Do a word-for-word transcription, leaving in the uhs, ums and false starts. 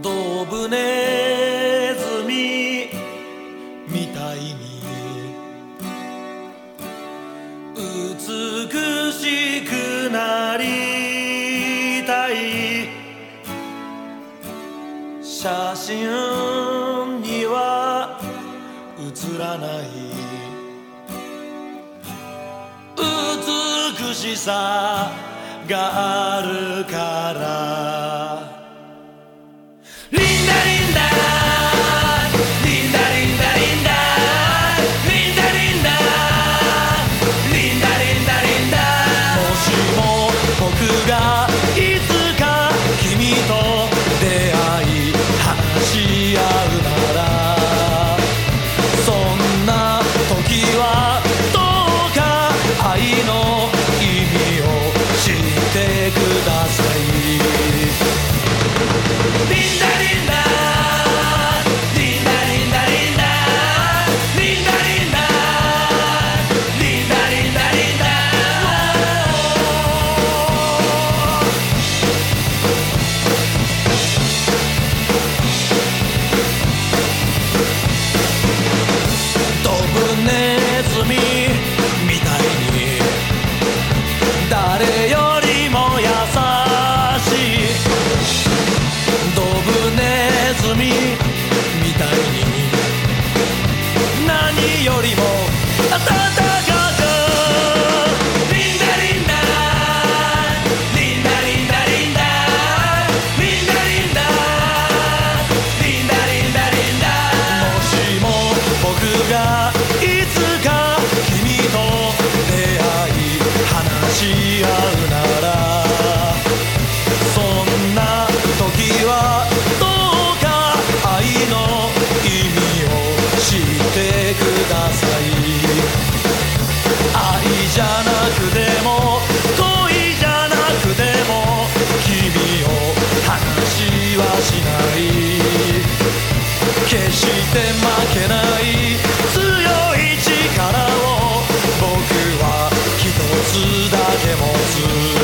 ドブネズミみたいに美しくなりたい。写真には写らない美しさがあるから。リンダリンダリンダリンダリンダリンダリンダリンダリンダリンダ。もしも僕がいつか君と出会い話し合うなら、そんな時はどうか愛の意味を知ってください。リンダリンダリンダリンダリンダリンダリンダリンダリンダリンダ。ドブネズミみたいに誰よりも優しい。ドブネズミみたいに何よりも温かく。リンダリンダリンダリンダリンダリンダリンダリンダリンダリンダ。もしも僕がいつか君と出会い話し合うなら、そんな時はどうか愛の意味を知ってください。愛じゃなくても恋じゃなくても君を話はしない。決して負けない強い力を僕は一つだけ持つ。